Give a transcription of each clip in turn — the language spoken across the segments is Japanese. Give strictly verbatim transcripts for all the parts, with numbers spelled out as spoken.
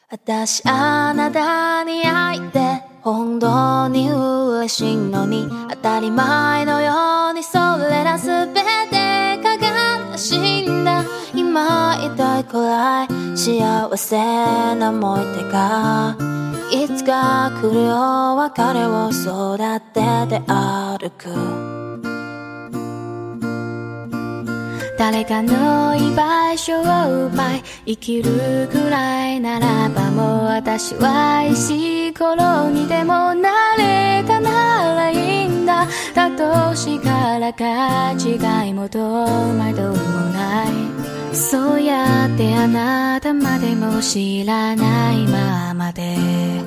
私あなたに会えて本当に嬉しいのに、当たり前のようにそれら全てが悲しいんだ。今痛いくらい幸せな思い出がいつか来るよ。別れを育てて歩く。誰かの居場所を奪い生きるくらいならば、もう私は石ころにでもなれたならいいんだ。だとしからか違いもどうまどうもない。そうやってあなたまでも知らないままで、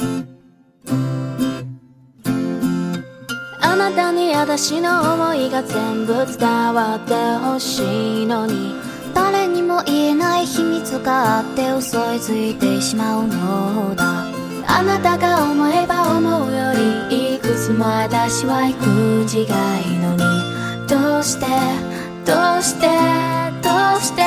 あなたに私の思いが全部伝わってほしいのに、誰にも言えない秘密があって嘘いついてしまうのだ。あなたが思えば思うよりいくつも私は行く違いのに、どうしてどうしてどうして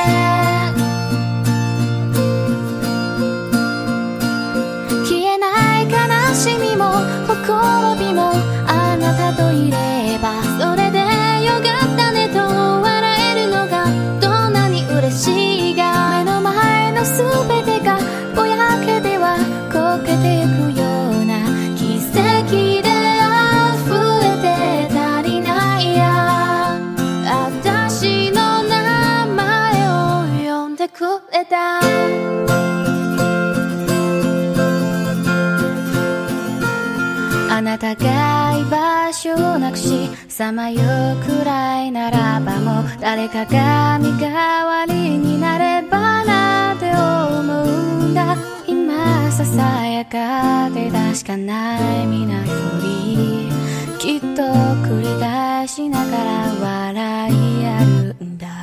消えない悲しみもほころびもあなたといればそれでよかったねと笑えるのがどんなに嬉しいが、目の前の全てがぼやけてはこけてゆくような奇跡で溢れて足りないや。私の名前を呼んでくれた。あなたが居場所をなくしさまようくらいならば、もう誰かが身代わりになればなって思うんだ。今ささやかで確かない身なふり、きっと繰り返しながら笑い合うんだ。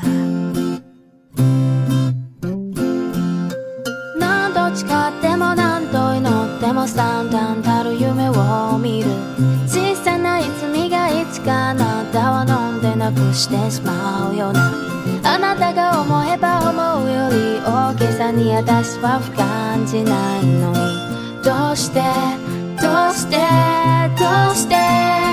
何度誓っても何度祈っても惨憺たる夢を見る。小さな泉がいつかあなたを飲んでなくしてしまうような、あなたが思えば思うより大げさに私は不感じないのに、どうしてどうしてどうして